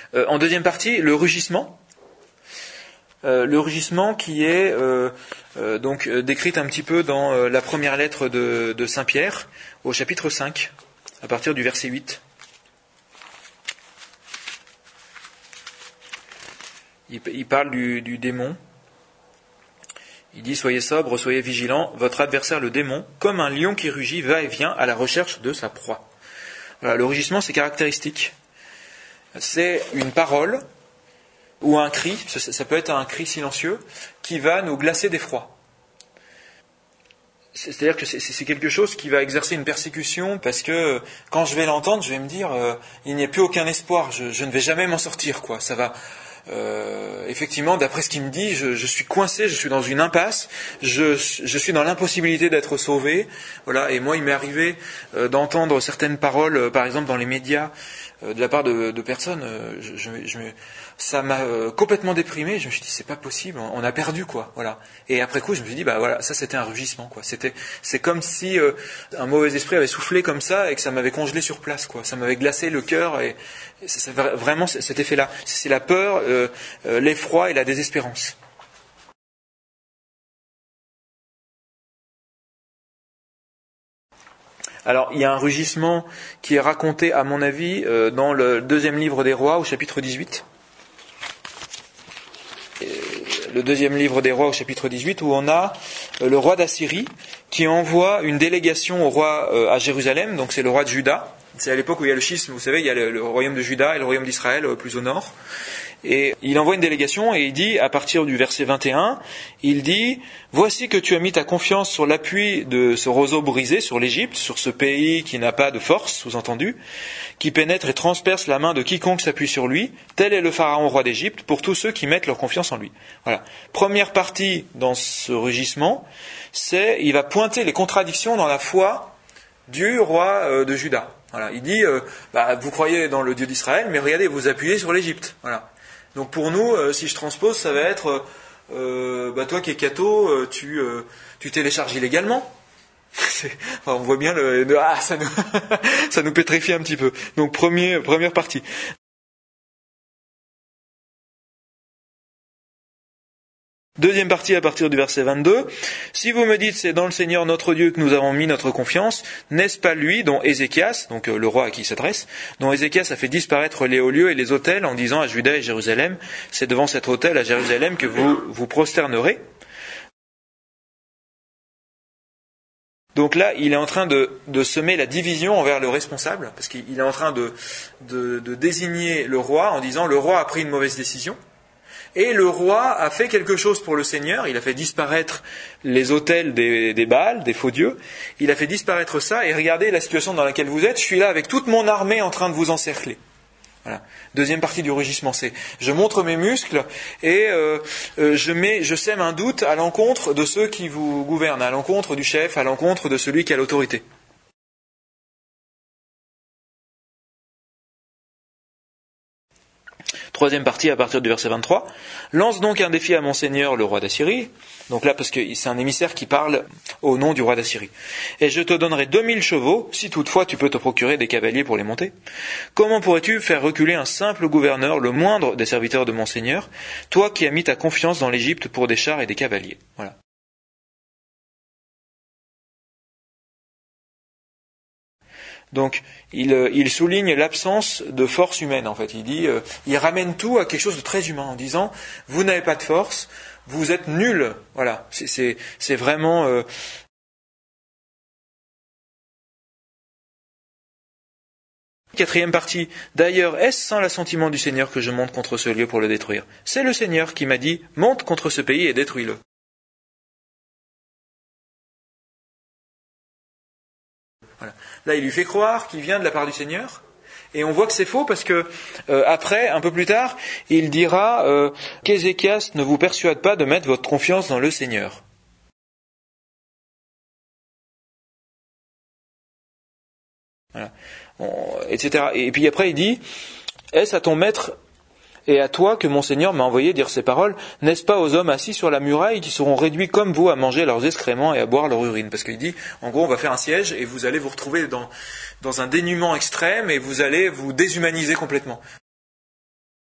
En deuxième partie, le rugissement. Le rugissement qui est donc décrite un petit peu dans la première lettre de Saint Pierre, au chapitre 5, à partir du verset 8. Il parle du démon. Il dit « Soyez sobres, soyez vigilants, votre adversaire le démon, comme un lion qui rugit, va et vient à la recherche de sa proie. » Voilà, le rugissement, c'est caractéristique. C'est une parole ou un cri, ça peut être un cri silencieux, qui va nous glacer d'effroi. C'est-à-dire que c'est quelque chose qui va exercer une persécution, parce que quand je vais l'entendre, je vais me dire il n'y a plus aucun espoir, je ne vais jamais m'en sortir, quoi. Ça va. Effectivement, d'après ce qu'il me dit, je suis coincé, je suis dans une impasse, je suis dans l'impossibilité d'être sauvé. Voilà. Et moi, il m'est arrivé d'entendre certaines paroles, par exemple dans les médias, de la part de personnes. Ça m'a complètement déprimé. Je me suis dit, c'est pas possible, on a perdu, quoi. Voilà. Et après coup, je me suis dit, bah voilà, ça c'était un rugissement, quoi. C'est comme si un mauvais esprit avait soufflé comme ça et que ça m'avait congelé sur place, quoi. Ça m'avait glacé le cœur et c'est vraiment cet effet-là. C'est la peur, l'effroi et la désespérance. Alors, il y a un rugissement qui est raconté, à mon avis, dans le deuxième livre des Rois, au chapitre 18. Le deuxième livre des Rois, au chapitre 18, où on a le roi d'Assyrie qui envoie une délégation au roi à Jérusalem, donc c'est le roi de Juda. C'est à l'époque où il y a le schisme, vous savez, il y a le royaume de Juda et le royaume d'Israël plus au nord. Et il envoie une délégation et il dit, à partir du verset 21, il dit « Voici que tu as mis ta confiance sur l'appui de ce roseau brisé sur l'Égypte, sur ce pays qui n'a pas de force, sous-entendu, qui pénètre et transperce la main de quiconque s'appuie sur lui. Tel est le Pharaon, roi d'Égypte, pour tous ceux qui mettent leur confiance en lui. » Voilà. Première partie dans ce rugissement, il va pointer les contradictions dans la foi du roi de Juda. Voilà. Il dit vous croyez dans le Dieu d'Israël, mais regardez, vous appuyez sur l'Égypte. Voilà. Donc pour nous, si je transpose, ça va être toi qui es catho, tu télécharges illégalement. On voit bien ça nous pétrifie un petit peu. Donc première partie. Deuxième partie à partir du verset 22. Si vous me dites c'est dans le Seigneur notre Dieu que nous avons mis notre confiance, n'est-ce pas lui dont Ézéchias, donc le roi à qui il s'adresse, dont Ézéchias a fait disparaître les hauts lieux et les autels en disant à Juda et Jérusalem, c'est devant cet autel à Jérusalem que vous vous prosternerez. Donc là, il est en train de semer la division envers le responsable, parce qu'il est en train de désigner le roi en disant le roi a pris une mauvaise décision. Et le roi a fait quelque chose pour le Seigneur, il a fait disparaître les autels des Baals, des faux dieux, il a fait disparaître ça, et regardez la situation dans laquelle vous êtes, je suis là avec toute mon armée en train de vous encercler. Voilà. Deuxième partie du rugissement, c'est je montre mes muscles et je sème un doute à l'encontre de ceux qui vous gouvernent, à l'encontre du chef, à l'encontre de celui qui a l'autorité. Troisième partie à partir du verset 23. Lance donc un défi à mon seigneur, le roi d'Assyrie. Donc là, parce que c'est un émissaire qui parle au nom du roi d'Assyrie. Et je te donnerai 2000 chevaux, si toutefois tu peux te procurer des cavaliers pour les monter. Comment pourrais-tu faire reculer un simple gouverneur, le moindre des serviteurs de mon seigneur, toi qui as mis ta confiance dans l'Égypte pour des chars et des cavaliers? Voilà. Donc, il souligne l'absence de force humaine, en fait. Il ramène tout à quelque chose de très humain, en disant, vous n'avez pas de force, vous êtes nuls. Voilà. C'est vraiment... Quatrième partie. D'ailleurs, est-ce sans l'assentiment du Seigneur que je monte contre ce lieu pour le détruire? C'est le Seigneur qui m'a dit, monte contre ce pays et détruis-le. Voilà. Là, il lui fait croire qu'il vient de la part du Seigneur, et on voit que c'est faux parce que après, un peu plus tard, il dira qu'Ézéchias ne vous persuade pas de mettre votre confiance dans le Seigneur. Voilà. Etc. Et puis après, il dit, est-ce à ton maître et à toi que mon Seigneur m'a envoyé dire ces paroles, n'est-ce pas aux hommes assis sur la muraille qui seront réduits comme vous à manger leurs excréments et à boire leur urine? Parce qu'il dit, en gros, on va faire un siège et vous allez vous retrouver dans un dénuement extrême et vous allez vous déshumaniser complètement.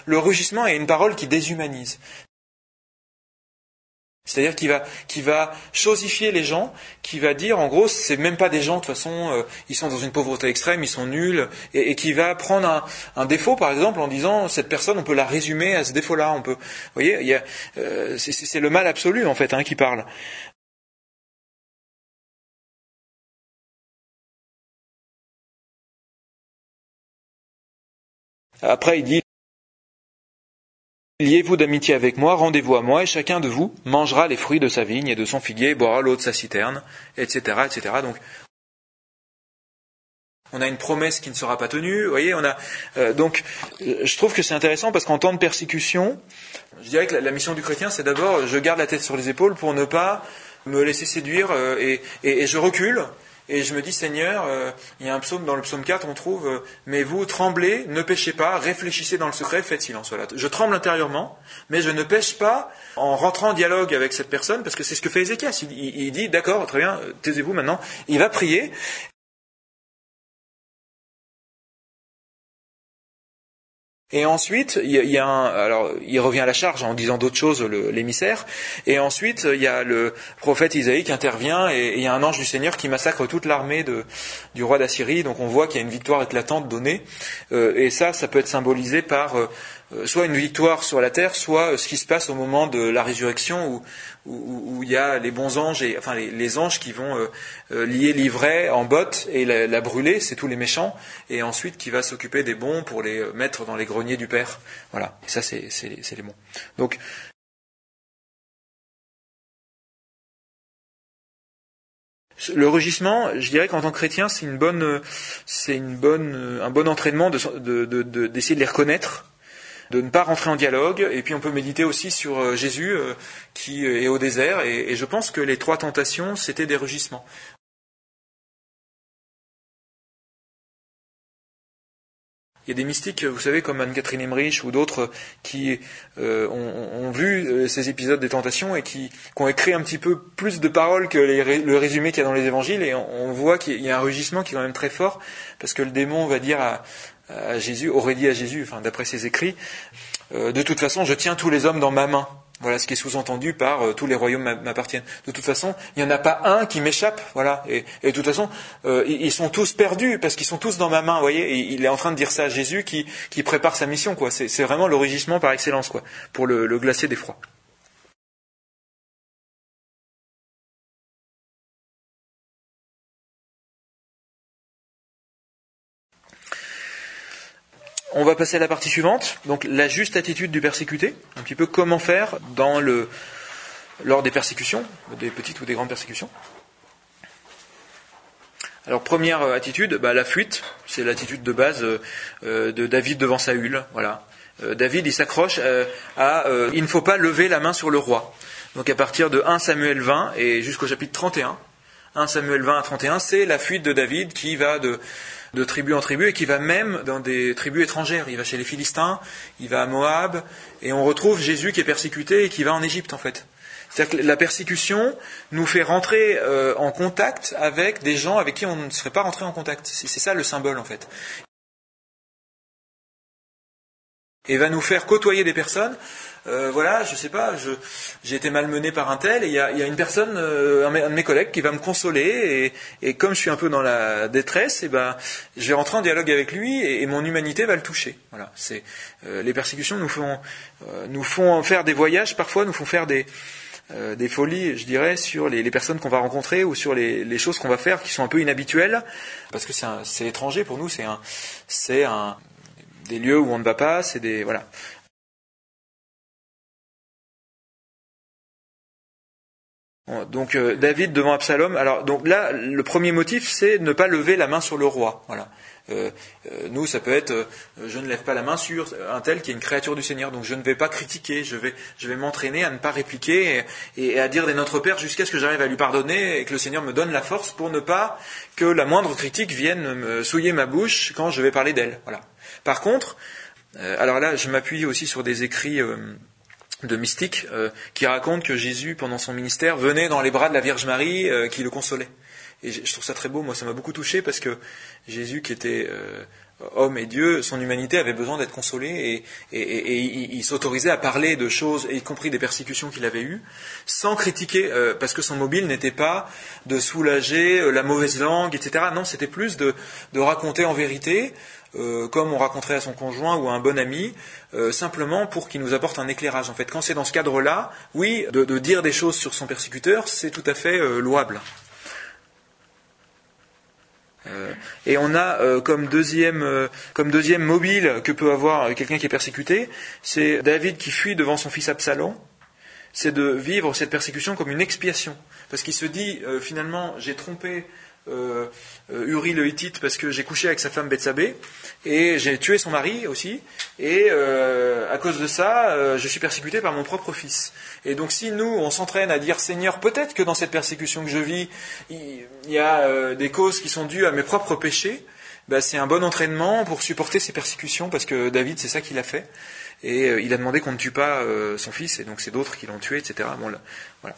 Le rugissement est une parole qui déshumanise. C'est-à-dire qui va chosifier les gens, qui va dire, en gros, c'est même pas des gens, de toute façon, ils sont dans une pauvreté extrême, ils sont nuls, et qui va prendre un défaut, par exemple, en disant, cette personne, on peut la résumer à ce défaut-là, on peut, vous voyez, c'est le mal absolu, en fait, qui parle. Après, il dit, liez-vous d'amitié avec moi, rendez-vous à moi, et chacun de vous mangera les fruits de sa vigne et de son figuier, boira l'eau de sa citerne, etc., etc. Donc, on a une promesse qui ne sera pas tenue. Vous voyez, je trouve que c'est intéressant parce qu'en temps de persécution, je dirais que la mission du chrétien, c'est d'abord, je garde la tête sur les épaules pour ne pas me laisser séduire et je recule. Et je me dis, Seigneur, il y a un psaume, dans le psaume 4, on trouve, mais vous, tremblez, ne péchez pas, réfléchissez dans le secret, faites silence. Voilà. Je tremble intérieurement, mais je ne pêche pas en rentrant en dialogue avec cette personne, parce que c'est ce que fait Ézéchias. Il dit, d'accord, très bien, taisez-vous maintenant. Il va prier. Et ensuite, il revient à la charge en disant d'autres choses, l'émissaire. Et ensuite, il y a le prophète Isaïe qui intervient et il y a un ange du Seigneur qui massacre toute l'armée du roi d'Assyrie. Donc on voit qu'il y a une victoire éclatante donnée. Et ça peut être symbolisé par soit une victoire sur la terre, soit ce qui se passe au moment de la résurrection où il y a les bons anges, les anges qui vont lier l'ivraie en botte et la brûler, c'est tous les méchants, et ensuite qui va s'occuper des bons pour les mettre dans les greniers du Père. Voilà, et ça c'est les bons. Donc, le rugissement, je dirais qu'en tant que chrétien, c'est un bon entraînement d'essayer de les reconnaître, de ne pas rentrer en dialogue, et puis on peut méditer aussi sur Jésus qui est au désert, et je pense que les 3 tentations, c'était des rugissements. Il y a des mystiques, vous savez, comme Anne-Catherine Emmerich ou d'autres, qui ont vu ces épisodes des tentations et qui ont écrit un petit peu plus de paroles que le résumé qu'il y a dans les évangiles, et on voit qu'il y a un rugissement qui est quand même très fort, parce que le démon va dire à Jésus, aurait dit à Jésus, d'après ses écrits, de toute façon, je tiens tous les hommes dans ma main. Voilà ce qui est sous-entendu par tous les royaumes m'appartiennent. De toute façon, il n'y en a pas un qui m'échappe. Voilà. Et de toute façon, ils sont tous perdus parce qu'ils sont tous dans ma main. Vous voyez, et il est en train de dire ça à Jésus qui prépare sa mission. Quoi. C'est vraiment le rugissement par excellence, quoi, pour le glacier d'effroi. On va passer à la partie suivante. Donc la juste attitude du persécuté. Un petit peu comment faire lors des persécutions, des petites ou des grandes persécutions. Alors première attitude, la fuite, c'est l'attitude de base de David devant Saül. Voilà. David, il s'accroche il ne faut pas lever la main sur le roi. Donc à partir de 1 Samuel 20 et jusqu'au chapitre 31, 1 Samuel 20 à 31, c'est la fuite de David qui va de tribu en tribu et qui va même dans des tribus étrangères. Il va chez les Philistins, il va à Moab, et on retrouve Jésus qui est persécuté et qui va en Égypte en fait. C'est-à-dire que la persécution nous fait rentrer en contact avec des gens avec qui on ne serait pas rentré en contact. C'est ça le symbole en fait. Et va nous faire côtoyer des personnes. Je sais pas, j'ai été malmené par un tel, et il y a une personne, un de mes collègues, qui va me consoler, et comme je suis un peu dans la détresse, je vais rentrer en dialogue avec lui, et mon humanité va le toucher. Voilà, les persécutions nous font faire des voyages, parfois nous font faire des folies, je dirais, sur les personnes qu'on va rencontrer ou sur les choses qu'on va faire qui sont un peu inhabituelles, parce que c'est étranger pour nous, c'est des lieux où on ne va pas, voilà. Donc David devant Absalom. Alors donc là, le premier motif, c'est ne pas lever la main sur le roi. Voilà. Nous, ça peut être je ne lève pas la main sur un tel qui est une créature du Seigneur. Donc je ne vais pas critiquer. Je vais m'entraîner à ne pas répliquer et à dire des Notre Père jusqu'à ce que j'arrive à lui pardonner et que le Seigneur me donne la force pour ne pas que la moindre critique vienne me souiller ma bouche quand je vais parler d'elle. Voilà. Par contre, alors là, je m'appuie aussi sur des écrits de mystiques qui racontent que Jésus, pendant son ministère, venait dans les bras de la Vierge Marie qui le consolait. Et je trouve ça très beau, moi ça m'a beaucoup touché parce que Jésus qui était homme et Dieu, son humanité avait besoin d'être consolée et il s'autorisait à parler de choses, y compris des persécutions qu'il avait eues, sans critiquer, parce que son mobile n'était pas de soulager la mauvaise langue, etc. Non, c'était plus de raconter en vérité, comme on raconterait à son conjoint ou à un bon ami, simplement pour qu'il nous apporte un éclairage. En fait, quand c'est dans ce cadre-là, oui, de dire des choses sur son persécuteur, c'est tout à fait louable. Et on a comme deuxième mobile que peut avoir quelqu'un qui est persécuté, c'est David qui fuit devant son fils Absalom. C'est de vivre cette persécution comme une expiation, parce qu'il se dit finalement j'ai trompé Uri le Hittite parce que j'ai couché avec sa femme Bethsabée et j'ai tué son mari aussi, et à cause de ça je suis persécuté par mon propre fils. Et donc si nous on s'entraîne à dire Seigneur, peut-être que dans cette persécution que je vis il y a des causes qui sont dues à mes propres péchés, c'est un bon entraînement pour supporter ces persécutions, parce que David c'est ça qu'il a fait, et il a demandé qu'on ne tue pas son fils, et donc c'est d'autres qui l'ont tué, etc. Bon, là, voilà.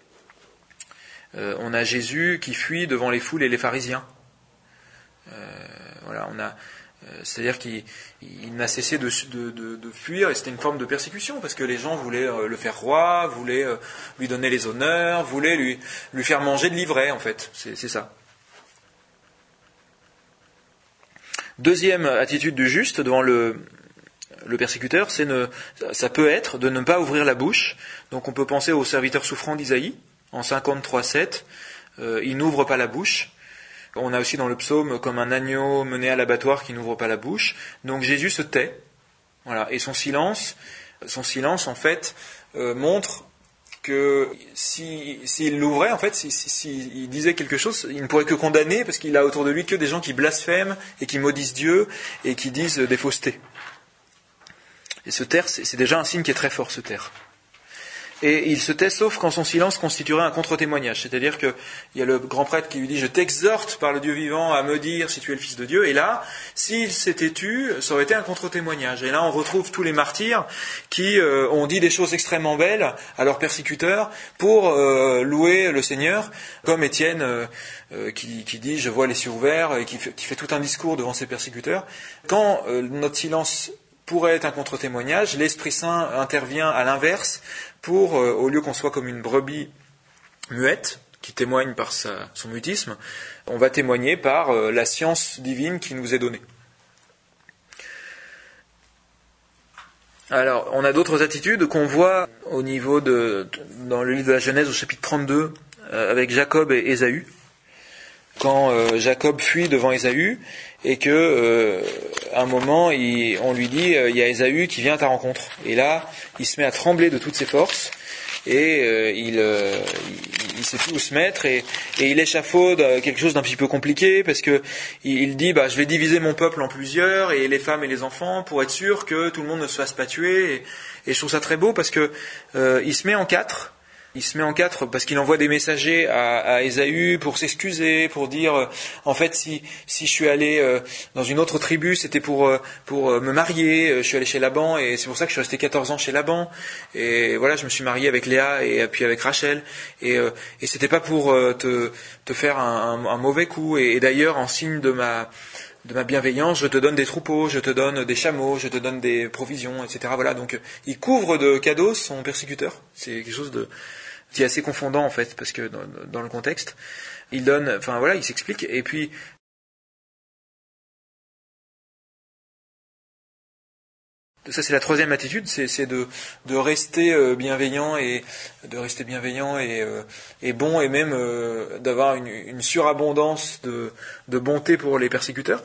On a Jésus qui fuit devant les foules et les pharisiens. Voilà, c'est-à-dire qu'il n'a cessé de fuir, et c'était une forme de persécution, parce que les gens voulaient le faire roi, voulaient lui donner les honneurs, voulaient lui faire manger de l'ivraie, en fait. C'est ça. Deuxième attitude du juste devant le persécuteur, ça peut être de ne pas ouvrir la bouche. Donc on peut penser au serviteur souffrant d'Isaïe, en 53:7, il n'ouvre pas la bouche. On a aussi dans le psaume comme un agneau mené à l'abattoir qui n'ouvre pas la bouche. Donc Jésus se tait, voilà, et son silence en fait montre que s'il l'ouvrait, en fait, s'il disait quelque chose, il ne pourrait que condamner, parce qu'il a autour de lui que des gens qui blasphèment et qui maudissent Dieu et qui disent des faussetés. Et se taire, c'est déjà un signe qui est très fort, se taire. Et il se tait sauf quand son silence constituerait un contre-témoignage. C'est-à-dire qu'il y a le grand prêtre qui lui dit « Je t'exhorte par le Dieu vivant à me dire si tu es le Fils de Dieu ». Et là, s'il s'était tu, ça aurait été un contre-témoignage. Et là, on retrouve tous les martyrs qui ont dit des choses extrêmement belles à leurs persécuteurs pour louer le Seigneur, comme Étienne qui dit « Je vois les cieux ouverts » et qui fait tout un discours devant ses persécuteurs. Quand notre silence pourrait être un contre-témoignage, l'Esprit Saint intervient à l'inverse pour, au lieu qu'on soit comme une brebis muette, qui témoigne par son mutisme, on va témoigner par la science divine qui nous est donnée. Alors, on a d'autres attitudes qu'on voit au niveau dans le livre de la Genèse au chapitre 32, avec Jacob et Ésaü. Quand Jacob fuit devant Ésaü, et que à un moment on lui dit il y a Ésaü qui vient à ta rencontre, et là il se met à trembler de toutes ses forces, et il sait plus où se mettre, et il échafaude quelque chose d'un petit peu compliqué, parce que il dit je vais diviser mon peuple en plusieurs, et les femmes et les enfants, pour être sûr que tout le monde ne se fasse pas tuer, et je trouve ça très beau, parce que il se met en quatre. Il se met en quatre parce qu'il envoie des messagers à Ésaü pour s'excuser, pour dire en fait si je suis allé dans une autre tribu, c'était pour me marier, je suis allé chez Laban et c'est pour ça que je suis resté 14 ans chez Laban, et voilà, je me suis marié avec Léa et puis avec Rachel, et c'était pas pour te faire un mauvais coup, et d'ailleurs en signe de ma bienveillance, je te donne des troupeaux, je te donne des chameaux, je te donne des provisions, etc. Voilà, donc il couvre de cadeaux son persécuteur. C'est quelque chose qui est assez confondant en fait, parce que dans le contexte, il donne, enfin voilà, il s'explique, et puis ça c'est la troisième attitude, c'est de rester bienveillant et bon, et même d'avoir une surabondance de bonté pour les persécuteurs.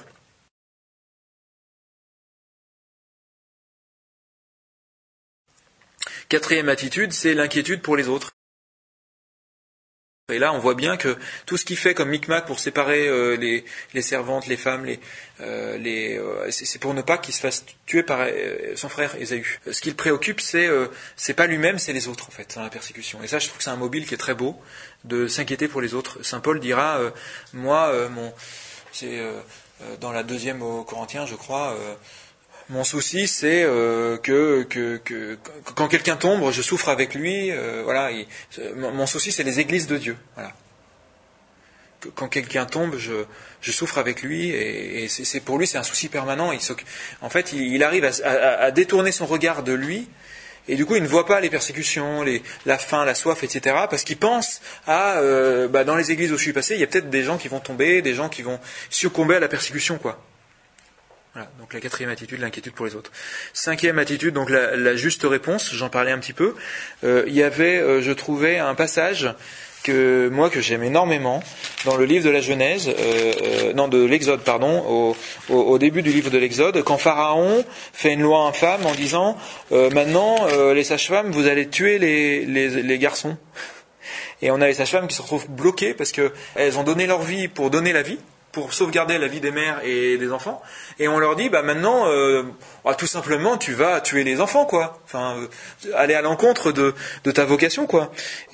Quatrième attitude, c'est l'inquiétude pour les autres. Et là, on voit bien que tout ce qu'il fait comme micmac pour séparer les servantes, les femmes, c'est pour ne pas qu'il se fasse tuer par son frère Ésaü. Ce qui le préoccupe, c'est pas lui-même, c'est les autres en fait, dans la persécution. Et ça, je trouve que c'est un mobile qui est très beau, de s'inquiéter pour les autres. Saint Paul dira, c'est dans la 2e aux Corinthiens, je crois. Mon souci, c'est que quand quelqu'un tombe, je souffre avec lui. Voilà. Mon souci, c'est les églises de Dieu. Voilà. quand quelqu'un tombe, je souffre avec lui, et pour lui c'est un souci permanent. En fait, il arrive à détourner son regard de lui, et du coup il ne voit pas les persécutions, la faim, la soif, etc. Parce qu'il pense dans les églises où je suis passé, il y a peut-être des gens qui vont tomber, des gens qui vont succomber à la persécution, quoi. Voilà, donc la 4e attitude, l'inquiétude pour les autres. 5e attitude, donc la juste réponse, j'en parlais un petit peu. Il y avait, je trouvais, un passage que j'aime énormément dans le livre de la Genèse, de l'Exode, pardon, au début du livre de l'Exode, quand Pharaon fait une loi infâme en disant maintenant les sages-femmes, vous allez tuer les garçons. Et on a les sages-femmes qui se retrouvent bloquées parce que elles ont donné leur vie pour donner la vie, pour sauvegarder la vie des mères et des enfants, et on leur dit maintenant tout simplement tu vas tuer les enfants, quoi. Enfin, aller à l'encontre de ta vocation, quoi.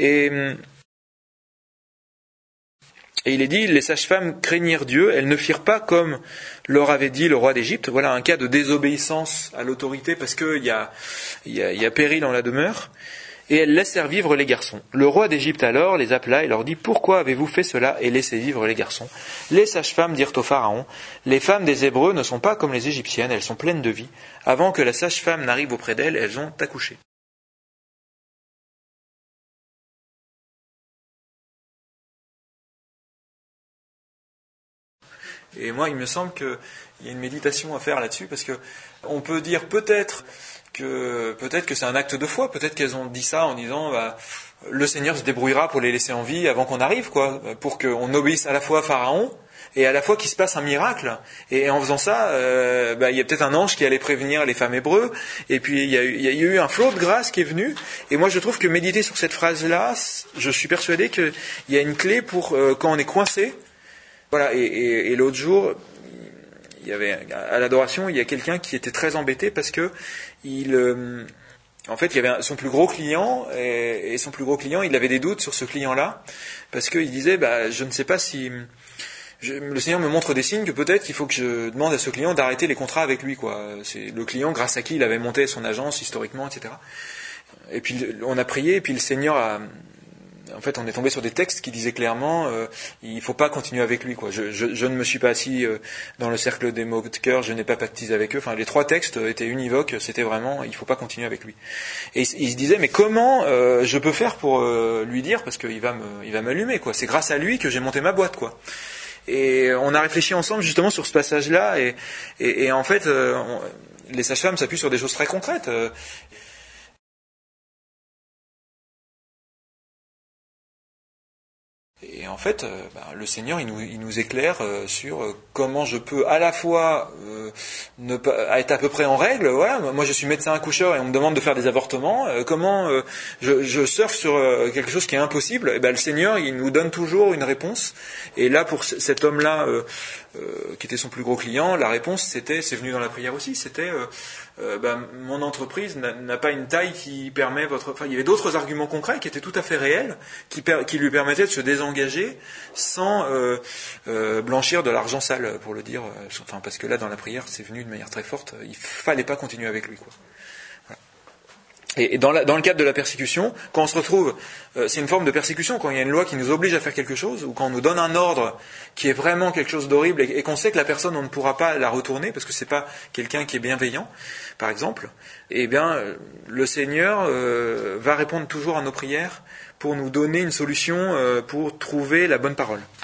Et il est dit, les sages-femmes craignirent Dieu, elles ne firent pas comme leur avait dit le roi d'Égypte. Voilà un cas de désobéissance à l'autorité parce qu'il y a péril en la demeure. Et elles laissèrent vivre les garçons. Le roi d'Égypte alors les appela et leur dit, pourquoi avez-vous fait cela et laissé vivre les garçons? Les sages-femmes dirent au Pharaon, les femmes des Hébreux ne sont pas comme les Égyptiennes, elles sont pleines de vie. Avant que la sage-femme n'arrive auprès d'elles, elles ont accouché. Et moi, il me semble qu'il y a une méditation à faire là-dessus, parce que on peut dire peut-être que c'est un acte de foi, peut-être qu'elles ont dit ça en disant le Seigneur se débrouillera pour les laisser en vie avant qu'on arrive, quoi, pour qu'on obéisse à la fois à Pharaon et à la fois qu'il se passe un miracle. Et en faisant ça, il y a peut-être un ange qui allait prévenir les femmes hébreux, et puis il y a eu un flot de grâce qui est venu. Et moi, je trouve que méditer sur cette phrase-là, je suis persuadé qu'il y a une clé pour quand on est coincé. Voilà, et l'autre jour, il y avait à l'adoration, il y a quelqu'un qui était très embêté parce que en fait, il y avait son plus gros client, et son plus gros client, il avait des doutes sur ce client-là, parce qu'il disait, je ne sais pas si le Seigneur me montre des signes que peut-être qu'il faut que je demande à ce client d'arrêter les contrats avec lui, quoi. C'est le client grâce à qui il avait monté son agence historiquement, etc. Et puis on a prié, et puis le Seigneur en fait, on est tombé sur des textes qui disaient clairement il ne faut pas continuer avec lui, quoi. Je ne me suis pas assis dans le cercle des mots de cœur, je n'ai pas baptisé avec eux. Enfin, les 3 textes étaient univoques, c'était vraiment il ne faut pas continuer avec lui. Et il se disait mais comment je peux faire pour lui dire, parce qu'il va m'allumer, quoi. C'est grâce à lui que j'ai monté ma boîte, quoi. Et on a réfléchi ensemble justement sur ce passage-là, et en fait les sages-femmes s'appuient sur des choses très concrètes. Et en fait, le Seigneur, il nous éclaire sur comment je peux à la fois ne pas être à peu près en règle. Voilà, moi, je suis médecin accoucheur et on me demande de faire des avortements. Comment je surfe sur quelque chose qui est impossible. Et le Seigneur, il nous donne toujours une réponse. Et là, pour cet homme-là, qui était son plus gros client, la réponse, c'est venu dans la prière aussi. C'était mon entreprise n'a pas une taille qui permet il y avait d'autres arguments concrets qui étaient tout à fait réels, qui lui permettaient de se désengager sans blanchir de l'argent sale, pour le dire. Parce que là, dans la prière, c'est venu de manière très forte. Il fallait pas continuer avec lui, quoi. Voilà. Et dans le cadre de la persécution, quand on se retrouve, c'est une forme de persécution, quand il y a une loi qui nous oblige à faire quelque chose, ou quand on nous donne un ordre qui est vraiment quelque chose d'horrible, et qu'on sait que la personne, on ne pourra pas la retourner, parce que c'est pas quelqu'un qui est bienveillant, par exemple, le Seigneur va répondre toujours à nos prières pour nous donner une solution, pour trouver la bonne parole.